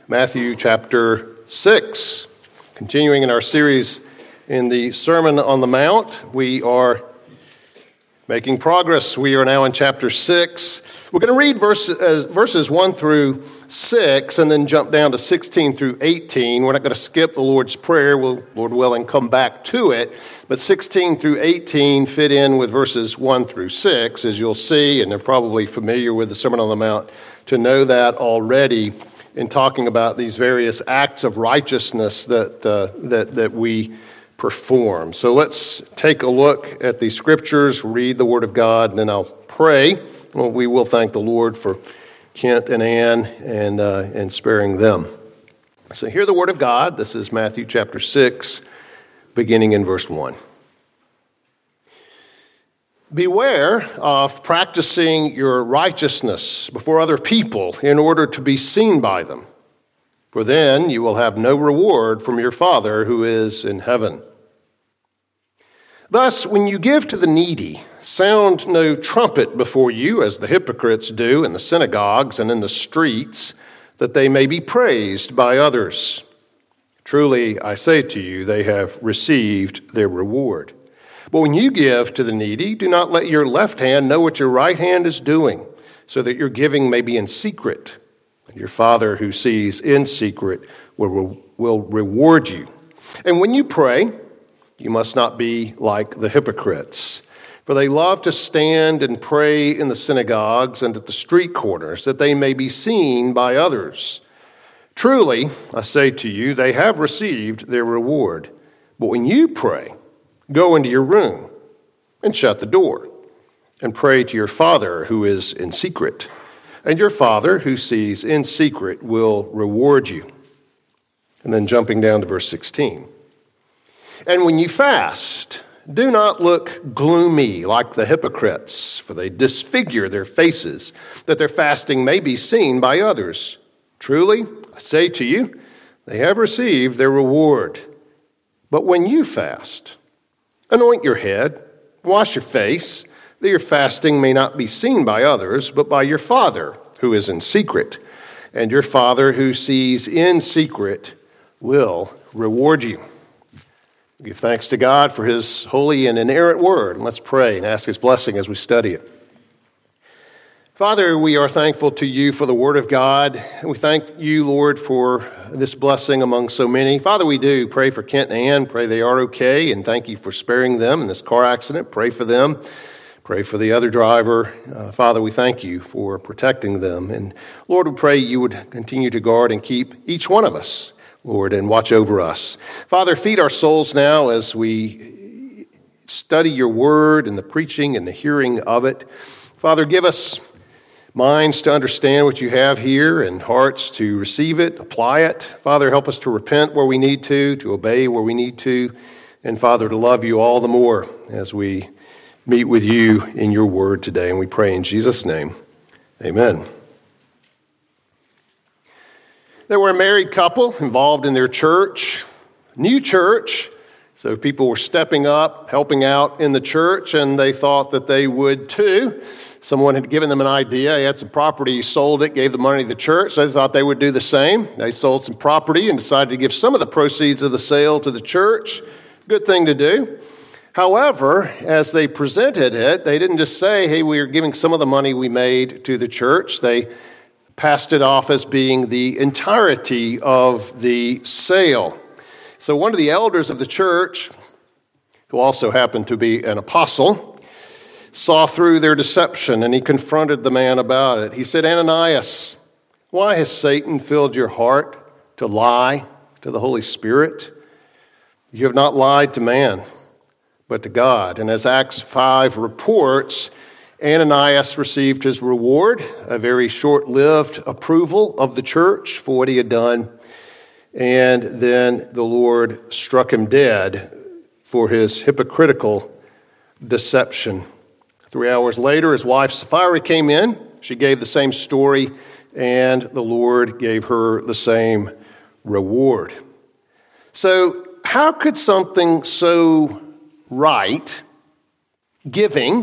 Matthew chapter 6. Continuing in our series in the Sermon on the Mount, we are making progress. We are now in chapter 6. We're going to read verses 1 through 6 and then jump down to 16 through 18. We're not going to skip the Lord's Prayer. We'll, Lord willing, come back to it. But 16 through 18 fit in with verses 1 through 6, as you'll see, and they're probably familiar with the Sermon on the Mount to know that already in talking about these various acts of righteousness that we perform. So let's take a look at the scriptures, read the Word of God, and then I'll pray. Well, we will thank the Lord for Kent and Ann and sparing them. So hear the Word of God. This is Matthew chapter 6, beginning in verse 1. Beware of practicing your righteousness before other people in order to be seen by them, for then you will have no reward from your Father who is in heaven. Thus, when you give to the needy, sound no trumpet before you, as the hypocrites do in the synagogues and in the streets, that they may be praised by others. Truly, I say to you, they have received their reward. But when you give to the needy, do not let your left hand know what your right hand is doing, so that your giving may be in secret. And your Father who sees in secret will reward you. And when you pray, you must not be like the hypocrites, for they love to stand and pray in the synagogues and at the street corners, that they may be seen by others. Truly, I say to you, they have received their reward. But when you pray, go into your room and shut the door and pray to your Father who is in secret. And your Father who sees in secret will reward you. And then jumping down to verse 16. And when you fast, do not look gloomy like the hypocrites, for they disfigure their faces, that their fasting may be seen by others. Truly, I say to you, they have received their reward. But when you fast, anoint your head, wash your face, that your fasting may not be seen by others, but by your Father who is in secret. And your Father who sees in secret will reward you. Give thanks to God for his holy and inerrant word. And let's pray and ask his blessing as we study it. Father, we are thankful to you for the word of God. And we thank you, Lord, for this blessing among so many. Father, we do pray for Kent and Ann. Pray they are okay. And thank you for sparing them in this car accident. Pray for them. Pray for the other driver. Father, we thank you for protecting them. And Lord, we pray you would continue to guard and keep each one of us, Lord, and watch over us. Father, feed our souls now as we study your word and the preaching and the hearing of it. Father, give us minds to understand what you have here and hearts to receive it, apply it. Father, help us to repent where we need to obey where we need to, and Father, to love you all the more as we meet with you in your word today. And we pray in Jesus' name, amen. There were a married couple involved in their church, new church, so people were stepping up, helping out in the church, and they thought that they would too. Someone had given them an idea. He had some property, sold it, gave the money to the church. So they thought they would do the same. They sold some property and decided to give some of the proceeds of the sale to the church. Good thing to do. However, as they presented it, they didn't just say, hey, we are giving some of the money we made to the church. They passed it off as being the entirety of the sale. So one of the elders of the church, who also happened to be an apostle, saw through their deception, and he confronted the man about it. He said, Ananias, why has Satan filled your heart to lie to the Holy Spirit? You have not lied to man, but to God. And as Acts 5 reports, Ananias received his reward, a very short-lived approval of the church for what he had done, and then the Lord struck him dead for his hypocritical deception. 3 hours later, his wife Sapphira came in. She gave the same story, and the Lord gave her the same reward. So how could something so right, giving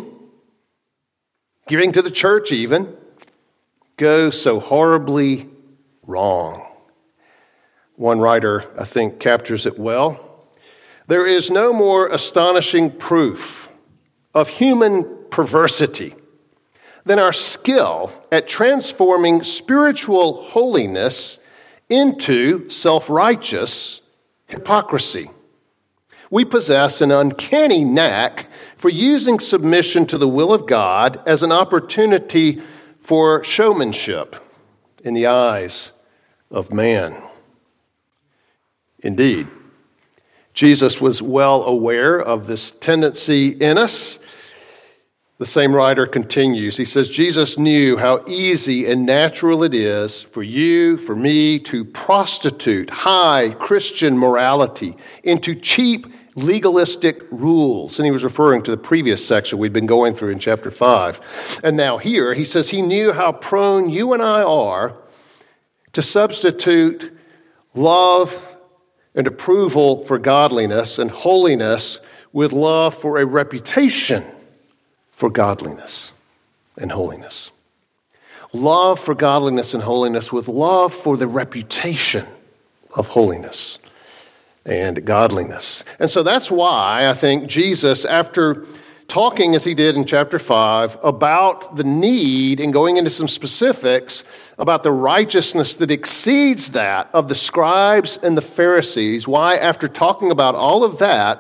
to the church even, go so horribly wrong? One writer, I think, captures it well. There is no more astonishing proof of human perversity than our skill at transforming spiritual holiness into self-righteous hypocrisy. We possess an uncanny knack for using submission to the will of God as an opportunity for showmanship in the eyes of man. Indeed, Jesus was well aware of this tendency in us. The same writer continues. He says, Jesus knew how easy and natural it is for you, for me, to prostitute high Christian morality into cheap legalistic rules. And he was referring to the previous section we'd been going through in chapter 5. And now here, he says he knew how prone you and I are to substitute love and approval for godliness and holiness with love for a reputation for godliness and holiness. Love for godliness and holiness with love for the reputation of holiness and godliness. And so that's why I think Jesus, after talking as he did in chapter 5 about the need and going into some specifics about the righteousness that exceeds that of the scribes and the Pharisees, why after talking about all of that,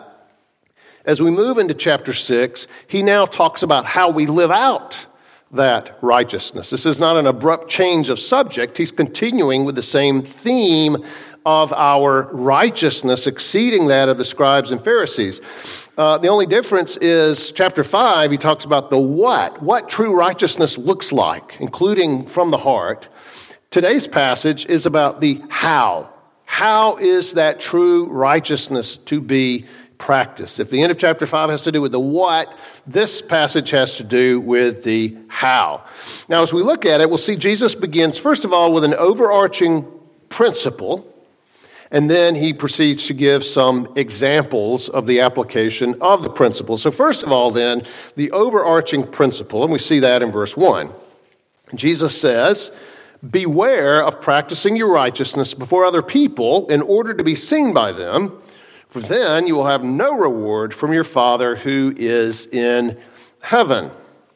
as we move into chapter 6, he now talks about how we live out that righteousness. This is not an abrupt change of subject. He's continuing with the same theme of our righteousness exceeding that of the scribes and Pharisees. The only difference is chapter 5, he talks about the what true righteousness looks like, including from the heart. Today's passage is about the how. How is that true righteousness to be practiced? If the end of chapter 5 has to do with the what, this passage has to do with the how. Now, as we look at it, we'll see Jesus begins, first of all, with an overarching principle, and then he proceeds to give some examples of the application of the principle. So first of all, then, the overarching principle, and we see that in verse 1. Jesus says, "Beware of practicing your righteousness before other people in order to be seen by them, for then you will have no reward from your Father who is in heaven."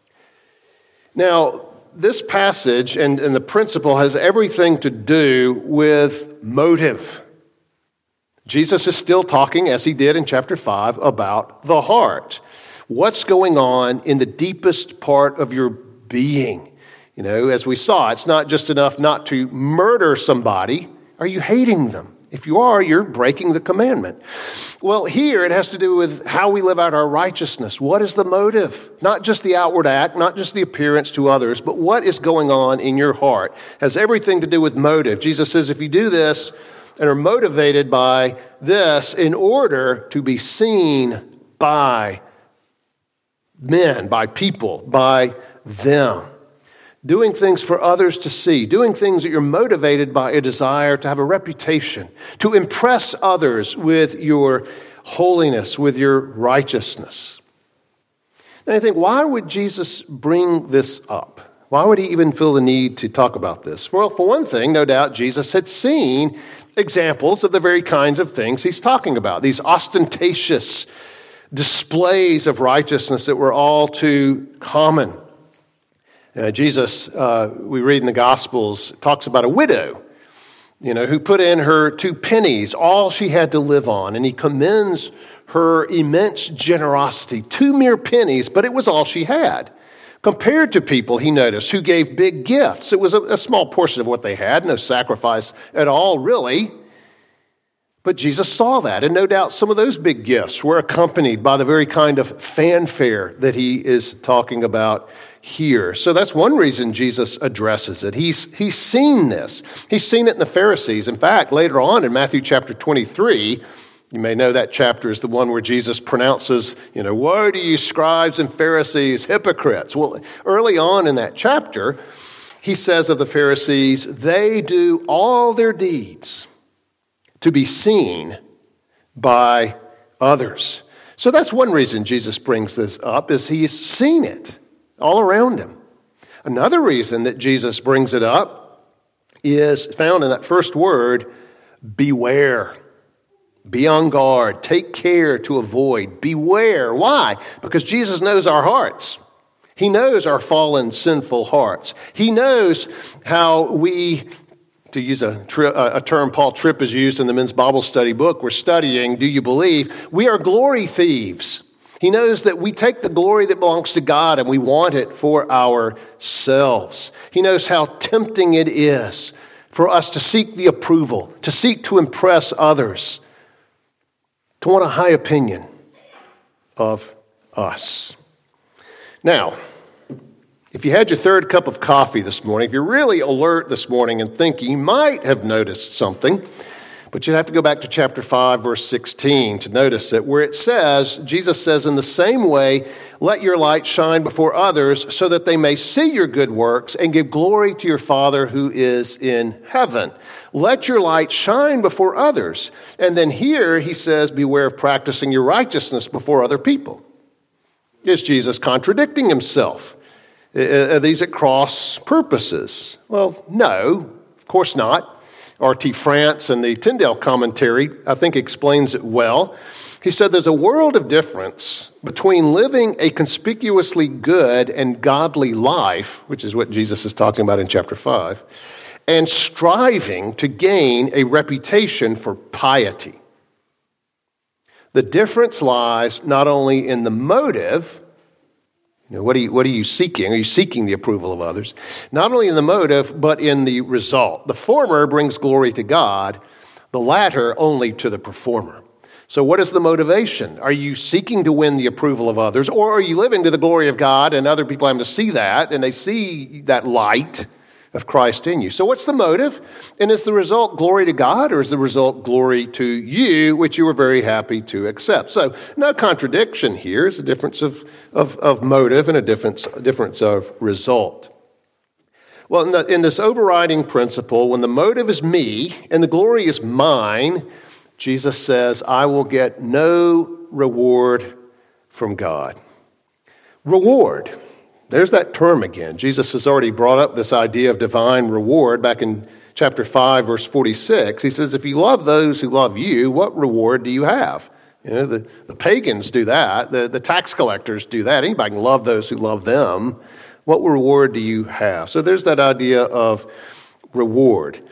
Now, this passage and the principle has everything to do with motive. Jesus is still talking, as he did in chapter 5, about the heart. What's going on in the deepest part of your being? You know, as we saw, it's not just enough not to murder somebody. Are you hating them? If you are, you're breaking the commandment. Well, here it has to do with how we live out our righteousness. What is the motive? Not just the outward act, not just the appearance to others, but what is going on in your heart? It has everything to do with motive. Jesus says if you do this and are motivated by this in order to be seen by men, by people, by them, doing things for others to see, doing things that you're motivated by a desire to have a reputation, to impress others with your holiness, with your righteousness. And I think, why would Jesus bring this up? Why would he even feel the need to talk about this? Well, for one thing, no doubt Jesus had seen examples of the very kinds of things he's talking about, these ostentatious displays of righteousness that were all too common. Jesus, we read in the Gospels, talks about a widow, who put in her 2 pennies, all she had to live on, and he commends her immense generosity. 2 mere pennies, but it was all she had. Compared to people, he noticed, who gave big gifts. It was a small portion of what they had, no sacrifice at all, really. But Jesus saw that, and no doubt some of those big gifts were accompanied by the very kind of fanfare that he is talking about here. So that's one reason Jesus addresses it. He's seen this. He's seen it in the Pharisees. In fact, later on in Matthew chapter 23, you may know that chapter is the one where Jesus pronounces, woe to you scribes and Pharisees, hypocrites. Well, early on in that chapter, he says of the Pharisees, they do all their deeds to be seen by others. So that's one reason Jesus brings this up, is he's seen it all around him. Another reason that Jesus brings it up is found in that first word, Beware. Be on guard. Take care to avoid. Beware. Why? Because Jesus knows our hearts. He knows our fallen, sinful hearts. He knows how we, to use a term Paul Tripp has used in the men's Bible study book we're studying, Do You Believe? We are glory thieves. He knows that we take the glory that belongs to God and we want it for ourselves. He knows how tempting it is for us to seek the approval, to seek to impress others, to want a high opinion of us. Now, if you had your third cup of coffee this morning, if you're really alert this morning and thinking, you might have noticed something, but you'd have to go back to chapter 5, verse 16 to notice it, where it says, Jesus says, in the same way, let your light shine before others so that they may see your good works and give glory to your Father who is in heaven. Let your light shine before others. And then here he says, beware of practicing your righteousness before other people. Is Jesus contradicting himself? Are these at cross purposes? Well, no, of course not. R.T. France and the Tyndale commentary, I think, explains it well. He said there's a world of difference between living a conspicuously good and godly life, which is what Jesus is talking about in chapter 5, and striving to gain a reputation for piety. The difference lies not only in the motive. What are you seeking? Are you seeking the approval of others? Not only in the motive, but in the result. The former brings glory to God, the latter only to the performer. So what is the motivation? Are you seeking to win the approval of others, or are you living to the glory of God and other people having to see that, and they see that light of Christ in you? So what's the motive? And is the result glory to God, or is the result glory to you, which you were very happy to accept? So no contradiction here. It's a difference of motive and a difference of result. Well, in this overriding principle, when the motive is me and the glory is mine, Jesus says, I will get no reward from God. Reward. There's that term again. Jesus has already brought up this idea of divine reward back in chapter 5, verse 46. He says, if you love those who love you, what reward do you have? The pagans do that. The tax collectors do that. Anybody can love those who love them. What reward do you have? So there's that idea of reward.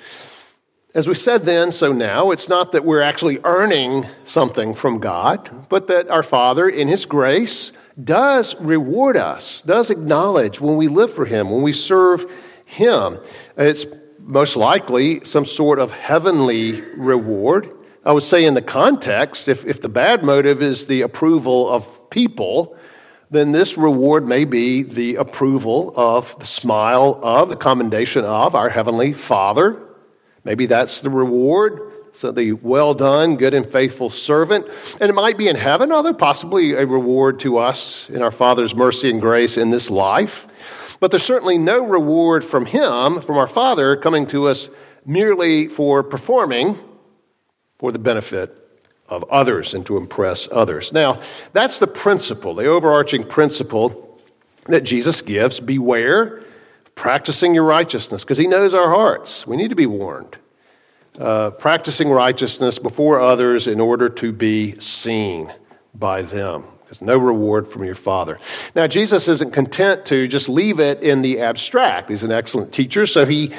As we said then, so now, it's not that we're actually earning something from God, but that our Father, in His grace, does reward us, does acknowledge when we live for Him, when we serve Him. It's most likely some sort of heavenly reward. I would say in the context, if the bad motive is the approval of people, then this reward may be the approval of, the smile of, the commendation of our Heavenly Father. Maybe that's the reward. So the well done, good and faithful servant. And it might be in heaven, other possibly a reward to us in our Father's mercy and grace in this life. But there's certainly no reward from Him, from our Father, coming to us merely for performing for the benefit of others and to impress others. Now, that's the principle, the overarching principle that Jesus gives. Beware of practicing your righteousness, because He knows our hearts. We need to be warned. Practicing righteousness before others in order to be seen by them. There's no reward from your Father. Now, Jesus isn't content to just leave it in the abstract. He's an excellent teacher, so he,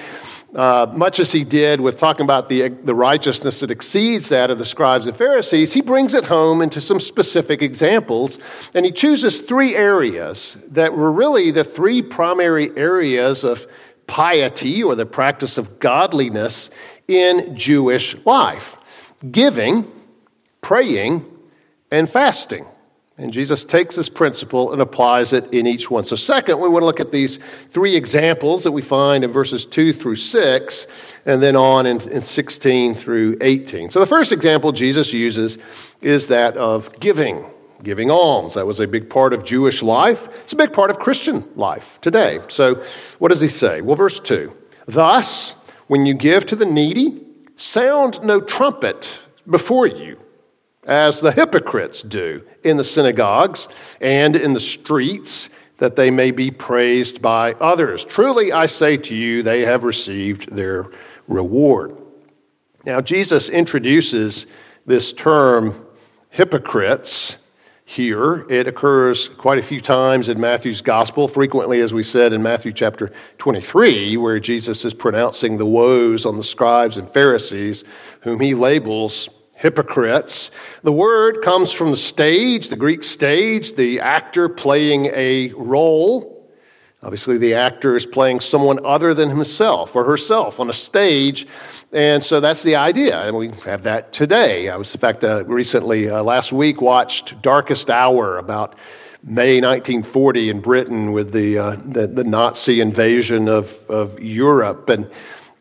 much as he did with talking about the righteousness that exceeds that of the scribes and Pharisees, he brings it home into some specific examples, and he chooses three areas that were really the three primary areas of piety or the practice of godliness in Jewish life: giving, praying, and fasting. And Jesus takes this principle and applies it in each one. So second, we want to look at these three examples that we find in verses 2 through 6, and then on in 16 through 18. So the first example Jesus uses is that of giving alms. That was a big part of Jewish life. It's a big part of Christian life today. So what does he say? Well, verse 2, thus, when you give to the needy, sound no trumpet before you, as the hypocrites do in the synagogues and in the streets, that they may be praised by others. Truly, I say to you, they have received their reward. Now, Jesus introduces this term hypocrites here. It occurs quite a few times in Matthew's gospel, frequently, as we said, in Matthew chapter 23, where Jesus is pronouncing the woes on the scribes and Pharisees, whom he labels hypocrites. The word comes from the stage, the Greek stage, the actor playing a role. Obviously, the actor is playing someone other than himself or herself on a stage, and so that's the idea, and we have that today. I was, in fact, recently, last week, watched Darkest Hour about May 1940 in Britain with the Nazi invasion of Europe, and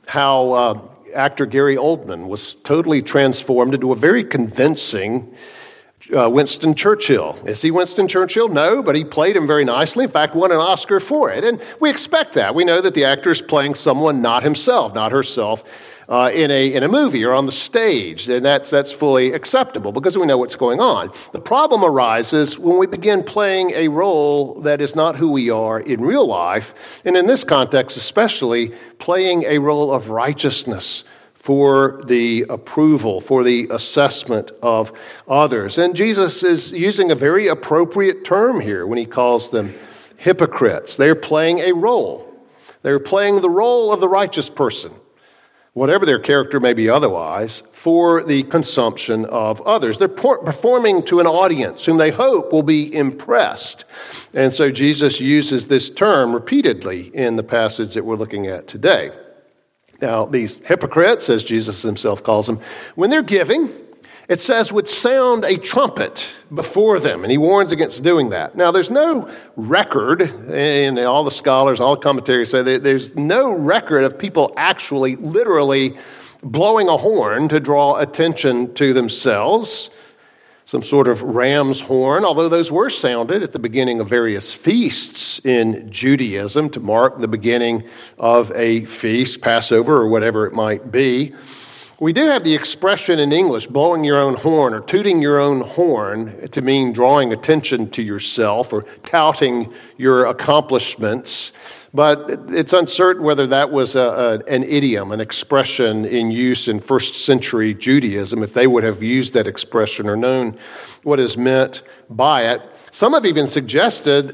how actor Gary Oldman was totally transformed into a very convincing Winston Churchill. Is he Winston Churchill? No, but he played him very nicely. In fact, won an Oscar for it. And we expect that. We know that the actor is playing someone not himself, not herself, in a movie or on the stage. And that's fully acceptable because we know what's going on. The problem arises when we begin playing a role that is not who we are in real life, and in this context especially, playing a role of righteousness for the approval, for the assessment of others. And Jesus is using a very appropriate term here when he calls them hypocrites. They're playing a role. They're playing the role of the righteous person, whatever their character may be otherwise, for the consumption of others. They're performing to an audience whom they hope will be impressed. And so Jesus uses this term repeatedly in the passage that we're looking at today. Now, these hypocrites, as Jesus himself calls them, when they're giving, it says, would sound a trumpet before them, and he warns against doing that. Now, there's no record, and all the scholars, all the commentaries say there's no record of people actually, literally blowing a horn to draw attention to themselves, some sort of ram's horn, although those were sounded at the beginning of various feasts in Judaism to mark the beginning of a feast, Passover or whatever it might be. We do have the expression in English, blowing your own horn or tooting your own horn, to mean drawing attention to yourself or touting your accomplishments. But it's uncertain whether that was an idiom, an expression in use in first century Judaism, if they would have used that expression or known what is meant by it. Some have even suggested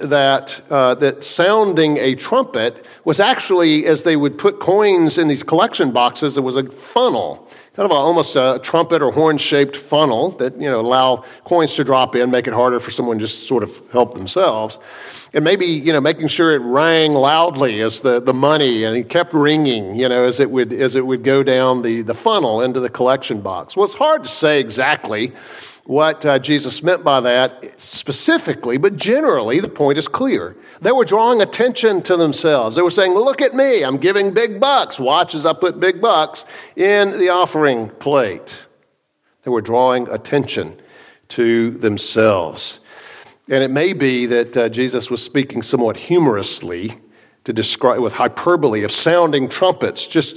that sounding a trumpet was actually, as they would put coins in these collection boxes, it was a funnel, kind of almost a trumpet or horn-shaped funnel that, allow coins to drop in, make it harder for someone to just sort of help themselves. And maybe, making sure it rang loudly as the money, and it kept ringing, as it would go down the funnel into the collection box. Well, it's hard to say exactly what Jesus meant by that specifically, but generally the point is clear. They were drawing attention to themselves. They were saying, look at me, I'm giving big bucks. Watch as I put big bucks in the offering plate. They were drawing attention to themselves. And it may be that Jesus was speaking somewhat humorously to describe, with hyperbole of sounding trumpets, just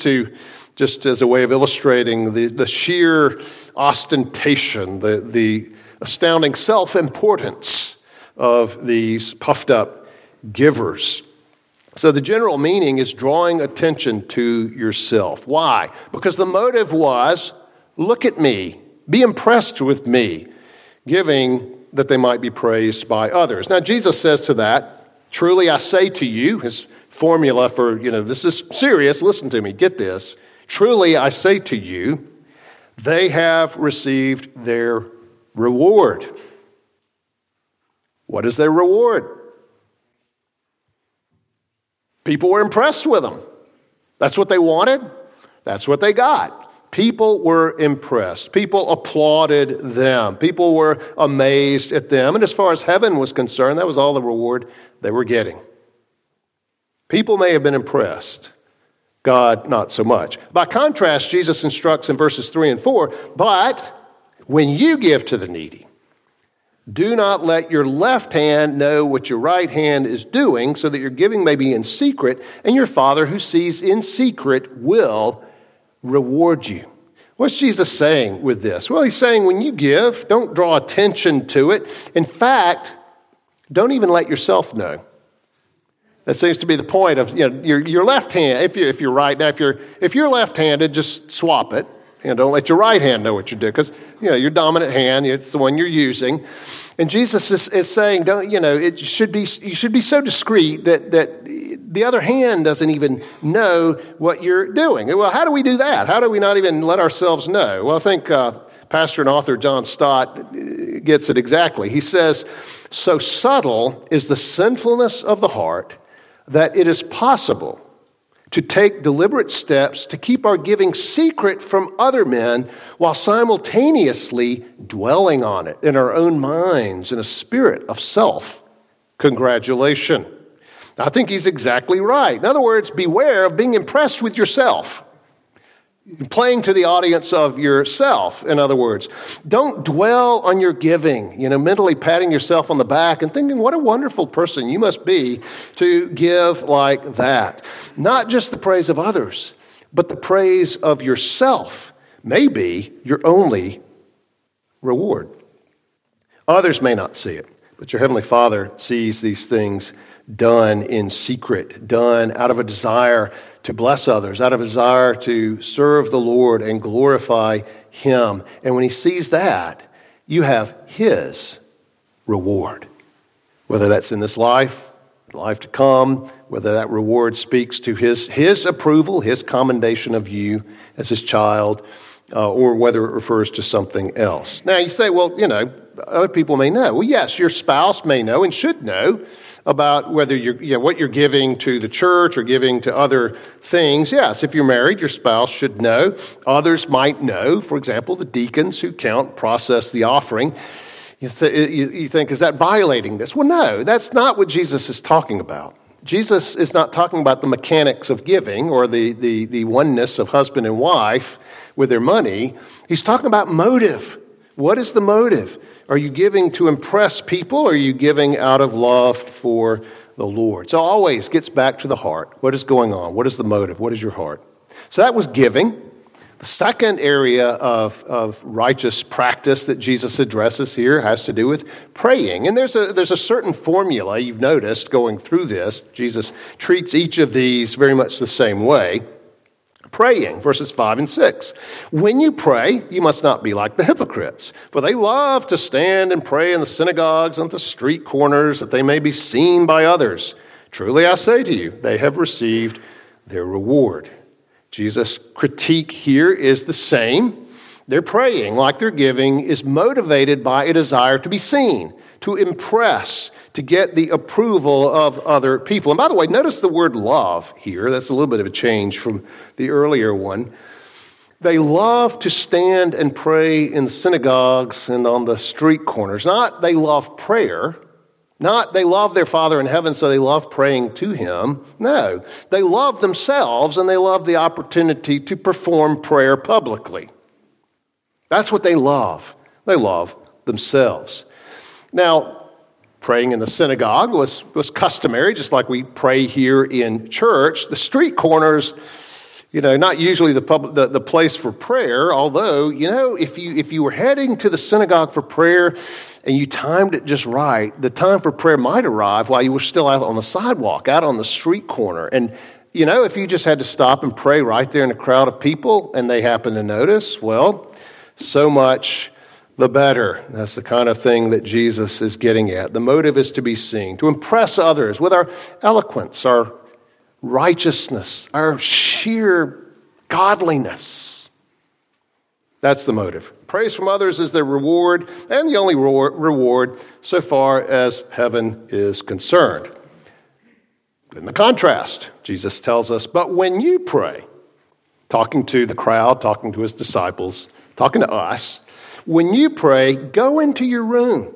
as a way of illustrating the sheer ostentation, the astounding self-importance of these puffed up givers. So the general meaning is drawing attention to yourself. Why? Because the motive was, look at me, be impressed with me, giving that they might be praised by others. Now, Jesus says to that, truly I say to you, his formula for, this is serious, listen to me, get this. Truly I say to you, they have received their reward. What is their reward? People were impressed with them. That's what they wanted. That's what they got. People were impressed. People applauded them. People were amazed at them. And as far as heaven was concerned, that was all the reward they were getting. People may have been impressed. God, not so much. By contrast, Jesus instructs in verses 3 and 4, but when you give to the needy, do not let your left hand know what your right hand is doing, so that your giving may be in secret, and your Father who sees in secret will reward you. What's Jesus saying with this? Well, he's saying when you give, don't draw attention to it. In fact, don't even let yourself know. That seems to be the point of your left hand. If you're right now, if you're left-handed, just swap it. Don't let your right hand know what you're doing, because your dominant hand, it's the one you're using. And Jesus is saying, you should be so discreet that the other hand doesn't even know what you're doing. Well, how do we do that? How do we not even let ourselves know? Well, I think pastor and author John Stott gets it exactly. He says, "So subtle is the sinfulness of the heart that it is possible to take deliberate steps to keep our giving secret from other men while simultaneously dwelling on it in our own minds in a spirit of self-congratulation." I think he's exactly right. In other words, beware of being impressed with yourself. Playing to the audience of yourself, in other words. Don't dwell on your giving, mentally patting yourself on the back and thinking, what a wonderful person you must be to give like that. Not just the praise of others, but the praise of yourself may be your only reward. Others may not see it, but your Heavenly Father sees these things done in secret, done out of a desire to bless others, out of a desire to serve the Lord and glorify Him. And when He sees that, you have His reward. Whether that's in this life to come, whether that reward speaks to His approval, His commendation of you as His child, or whether it refers to something else. Now you say, well, other people may know. Well, yes, your spouse may know and should know about whether what you're giving to the church or giving to other things. Yes, if you're married, your spouse should know. Others might know. For example, the deacons who process the offering. You think, is that violating this? Well, no, that's not what Jesus is talking about. Jesus is not talking about the mechanics of giving or the oneness of husband and wife with their money. He's talking about motive. What is the motive? Are you giving to impress people, or are you giving out of love for the Lord? So it always gets back to the heart. What is going on? What is the motive? What is your heart? So that was giving. The second area of righteous practice that Jesus addresses here has to do with praying. And there's a certain formula you've noticed going through this. Jesus treats each of these very much the same way. Praying, verses 5 and 6. When you pray, you must not be like the hypocrites, for they love to stand and pray in the synagogues and at the street corners, that they may be seen by others. Truly I say to you, they have received their reward. Jesus' critique here is the same. Their praying, like their giving, is motivated by a desire to be seen, to impress, to get the approval of other people. And by the way, notice the word love here. That's a little bit of a change from the earlier one. They love to stand and pray in the synagogues and on the street corners. Not they love prayer. Not they love their Father in heaven, so they love praying to Him. No, they love themselves, and they love the opportunity to perform prayer publicly. That's what they love. They love themselves. Now, praying in the synagogue was customary, just like we pray here in church. The street corners, not usually the place for prayer, although, if you were heading to the synagogue for prayer and you timed it just right, the time for prayer might arrive while you were still out on the sidewalk, out on the street corner. And, if you just had to stop and pray right there in a crowd of people and they happen to notice, well, so much the better. That's the kind of thing that Jesus is getting at. The motive is to be seen, to impress others with our eloquence, our righteousness, our sheer godliness. That's the motive. Praise from others is their reward, and the only reward so far as heaven is concerned. In the contrast, Jesus tells us, but when you pray, talking to the crowd, talking to his disciples, talking to us, when you pray, go into your room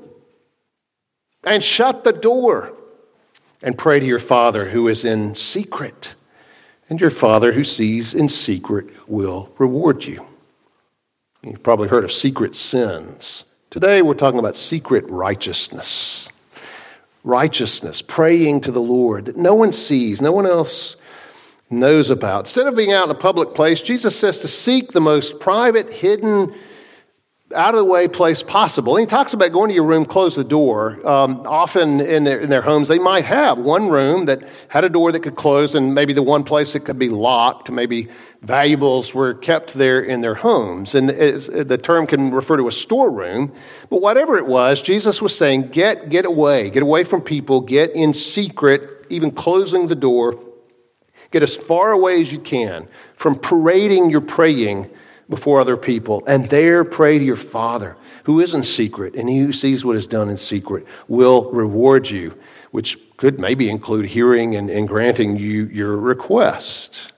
and shut the door and pray to your Father who is in secret. And your Father who sees in secret will reward you. You've probably heard of secret sins. Today we're talking about secret righteousness. Righteousness, praying to the Lord that no one sees, no one else knows about. Instead of being out in a public place, Jesus says to seek the most private, hidden out-of-the-way place possible. And he talks about going to your room, close the door. Often in their homes, they might have one room that had a door that could close and maybe the one place that could be locked. Maybe valuables were kept there in their homes. And the term can refer to a storeroom. But whatever it was, Jesus was saying, get away from people, get in secret, even closing the door. Get as far away as you can from parading your praying before other people, and there pray to your Father who is in secret, and he who sees what is done in secret will reward you, which could maybe include hearing and granting you your request.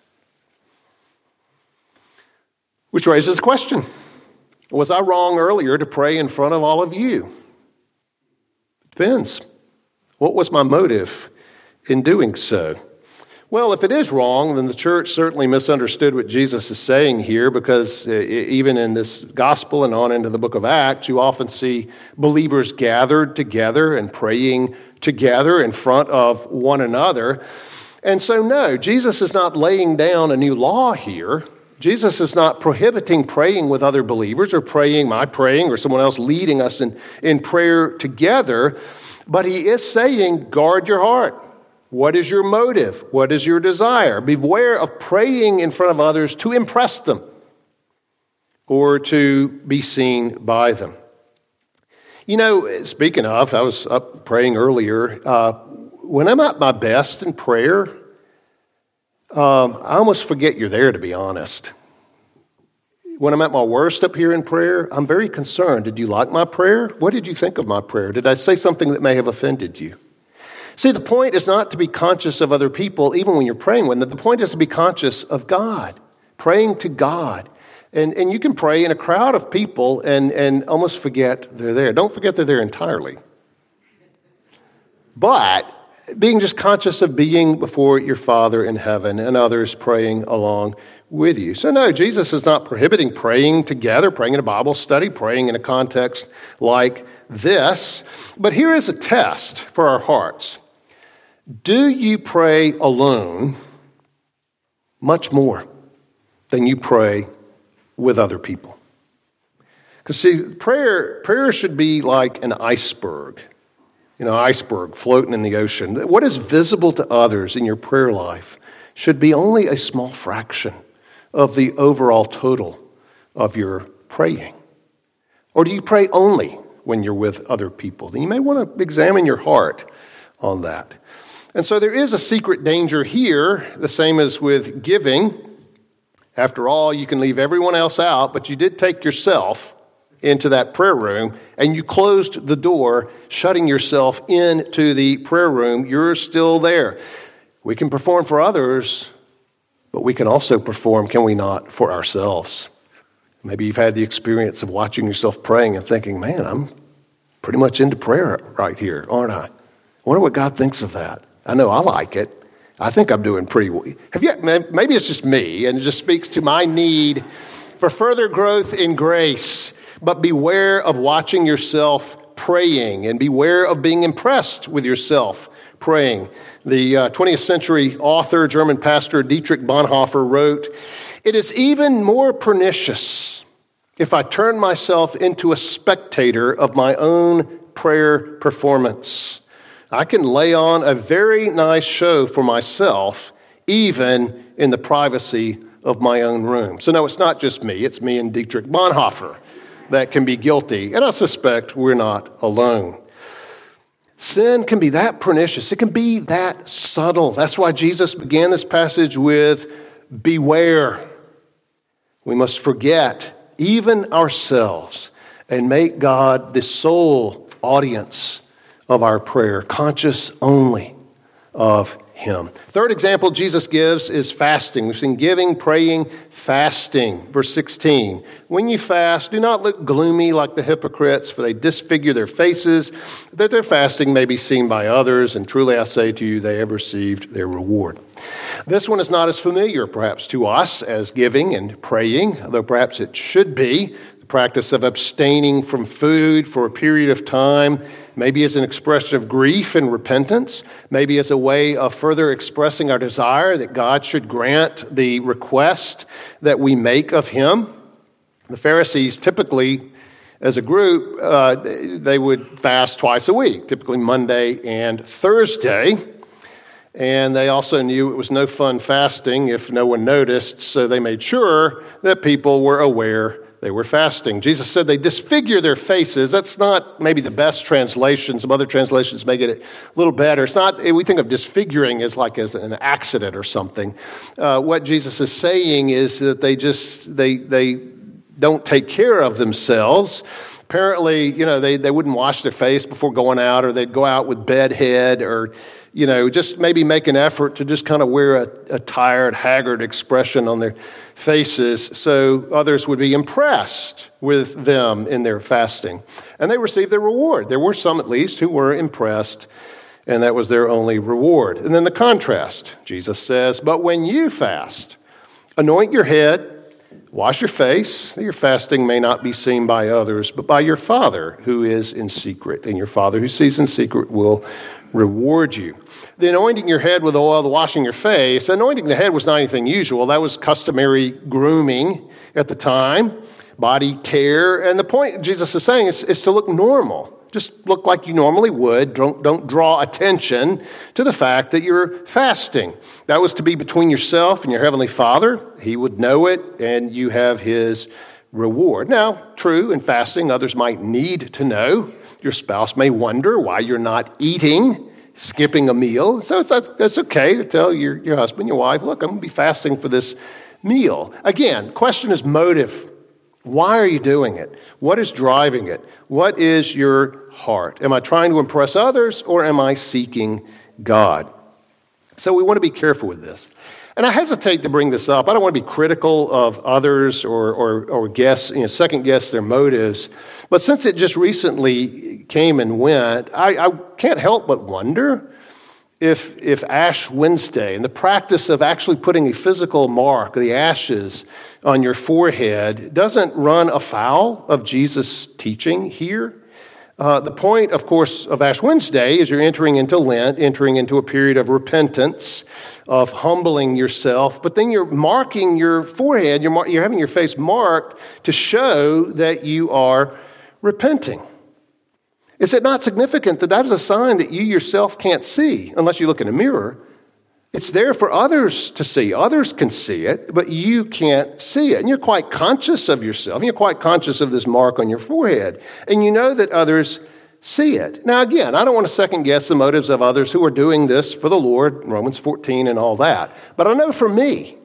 Which raises the question, was I wrong earlier to pray in front of all of you? Depends. What was my motive in doing so? Well, if it is wrong, then the church certainly misunderstood what Jesus is saying here, because even in this gospel and on into the book of Acts, you often see believers gathered together and praying together in front of one another. And so, no, Jesus is not laying down a new law here. Jesus is not prohibiting praying with other believers or my praying or someone else leading us in prayer together, but he is saying, guard your heart. What is your motive? What is your desire? Beware of praying in front of others to impress them or to be seen by them. You know, speaking of, I was up praying earlier. When I'm at my best in prayer, I almost forget you're there, to be honest. When I'm at my worst up here in prayer, I'm very concerned. Did you like my prayer? What did you think of my prayer? Did I say something that may have offended you? See, the point is not to be conscious of other people, even when you're praying with them. The point is to be conscious of God, praying to God. And you can pray in a crowd of people and almost forget they're there. Don't forget they're there entirely. But being just conscious of being before your Father in heaven and others praying along with you. So no, Jesus is not prohibiting praying together, praying in a Bible study, praying in a context like this. But here is a test for our hearts. Do you pray alone much more than you pray with other people? Because see, prayer should be like an iceberg. You know, iceberg floating in the ocean. What is visible to others in your prayer life should be only a small fraction of the overall total of your praying. Or do you pray only when you're with other people? Then you may want to examine your heart on that. And so there is a secret danger here, the same as with giving. After all, you can leave everyone else out, but you did take yourself into that prayer room, and you closed the door, shutting yourself into the prayer room. You're still there. We can perform for others, but we can also perform, can we not, for ourselves? Maybe you've had the experience of watching yourself praying and thinking, man, I'm pretty much into prayer right here, aren't I? I wonder what God thinks of that. I know I like it. I think I'm doing pretty well. Maybe it's just me, and it just speaks to my need for further growth in grace. But beware of watching yourself praying, and beware of being impressed with yourself praying. The 20th century author, German pastor Dietrich Bonhoeffer wrote, "It is even more pernicious if I turn myself into a spectator of my own prayer performance. I can lay on a very nice show for myself, even in the privacy of my own room." So no, it's not just me. It's me and Dietrich Bonhoeffer that can be guilty. And I suspect we're not alone. Sin can be that pernicious. It can be that subtle. That's why Jesus began this passage with, beware. We must forget even ourselves and make God the sole audience of our prayer, conscious only of Him. Third example Jesus gives is fasting. We've seen giving, praying, fasting. Verse 16, when you fast, do not look gloomy like the hypocrites, for they disfigure their faces, that their fasting may be seen by others, and truly I say to you, they have received their reward. This one is not as familiar, perhaps, to us as giving and praying, though perhaps it should be. The practice of abstaining from food for a period of time, maybe as an expression of grief and repentance, maybe as a way of further expressing our desire that God should grant the request that we make of Him. The Pharisees typically as a group, they would fast twice a week, typically Monday and Thursday. And they also knew it was no fun fasting if no one noticed, so they made sure that people were aware they were fasting. Jesus said they disfigure their faces. That's not maybe the best translation. Some other translations make it a little better. It's not, we think of disfiguring as like as an accident or something. What Jesus is saying is that they don't take care of themselves. Apparently, they wouldn't wash their face before going out, or they'd go out with bedhead, or just maybe make an effort to just kind of wear a tired, haggard expression on their faces so others would be impressed with them in their fasting. And they received their reward. There were some, at least, who were impressed, and that was their only reward. And then the contrast. Jesus says, "But when you fast, anoint your head, wash your face, that your fasting may not be seen by others, but by your Father who is in secret. And your Father who sees in secret will reward you." The anointing your head with oil, the washing your face, anointing the head was not anything usual. That was customary grooming at the time, body care. And the point Jesus is saying is to look normal. Just look like you normally would. Don't draw attention to the fact that you're fasting. That was to be between yourself and your Heavenly Father. He would know it, and you have His reward. Now, true, in fasting, others might need to know. Your spouse may wonder why you're not eating, skipping a meal. So it's okay to tell your husband, your wife, look, I'm going to be fasting for this meal. Again, question is motive. Why are you doing it? What is driving it? What is your heart? Am I trying to impress others, or am I seeking God? So we want to be careful with this. And I hesitate to bring this up. I don't want to be critical of others or guess, second guess their motives. But since it just recently came and went, I can't help but wonder if Ash Wednesday and the practice of actually putting a physical mark, the ashes, on your forehead doesn't run afoul of Jesus' teaching here. The point, of course, of Ash Wednesday is you're entering into Lent, entering into a period of repentance, of humbling yourself, but then you're marking your forehead, you're having your face marked to show that you are repenting. Is it not significant that that is a sign that you yourself can't see unless you look in a mirror? It's there for others to see. Others can see it, but you can't see it. And you're quite conscious of yourself. And you're quite conscious of this mark on your forehead. And you know that others see it. Now, again, I don't want to second guess the motives of others who are doing this for the Lord, Romans 14 and all that. But I know for me,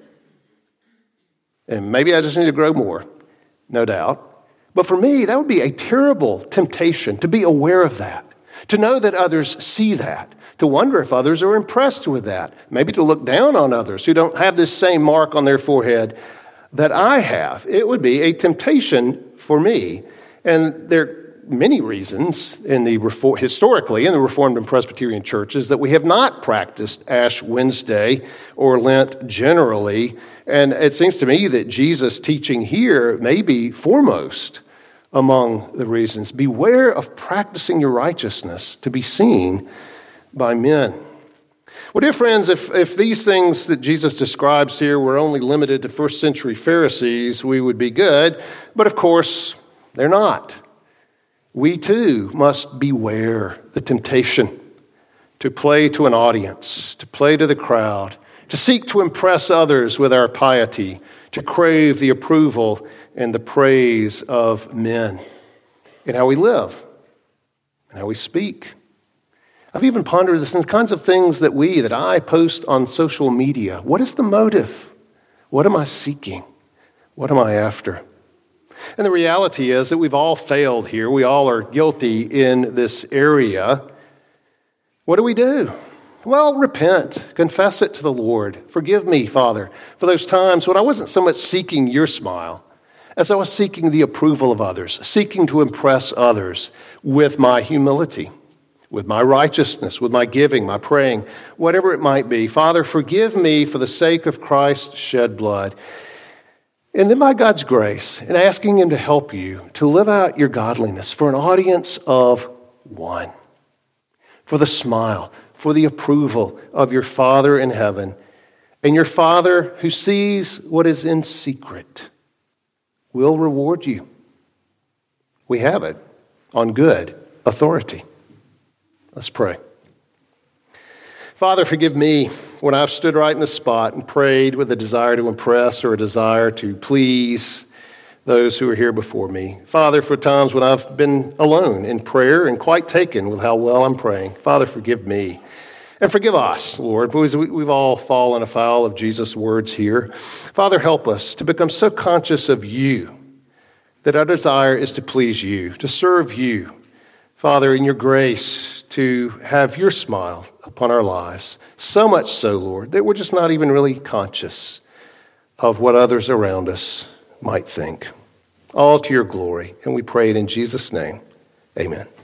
and maybe I just need to grow more, no doubt. But for me, that would be a terrible temptation to be aware of that, to know that others see that, to wonder if others are impressed with that, maybe to look down on others who don't have this same mark on their forehead that I have. It would be a temptation for me. And there are many reasons historically in the Reformed and Presbyterian churches that we have not practiced Ash Wednesday or Lent generally. And it seems to me that Jesus' teaching here may be foremost among the reasons. Beware of practicing your righteousness to be seen by men. Well, dear friends, if these things that Jesus describes here were only limited to first century Pharisees, we would be good. But of course, they're not. We too must beware the temptation to play to an audience, to play to the crowd, to seek to impress others with our piety, to crave the approval and the praise of men in how we live and how we speak. I've even pondered this in the kinds of things that I post on social media. What is the motive? What am I seeking? What am I after? And the reality is that we've all failed here. We all are guilty in this area. What do? Well, repent. Confess it to the Lord. Forgive me, Father, for those times when I wasn't so much seeking your smile as I was seeking the approval of others, seeking to impress others with my humility, with my righteousness, with my giving, my praying, whatever it might be. Father, forgive me for the sake of Christ's shed blood. And then by God's grace, and asking Him to help you to live out your godliness for an audience of one, for the smile, for the approval of your Father in heaven, and your Father who sees what is in secret will reward you. we have it on good authority. Let's pray. Father, forgive me when I've stood right in the spot and prayed with a desire to impress or a desire to please those who are here before me. Father, for times when I've been alone in prayer and quite taken with how well I'm praying. Father, forgive me. And forgive us, Lord, because we've all fallen afoul of Jesus' words here. Father, help us to become so conscious of you that our desire is to please you, to serve you. Father, in your grace, to have your smile upon our lives. So much so, Lord, that we're just not even really conscious of what others around us might think. All to your glory. And we pray it in Jesus' name. Amen.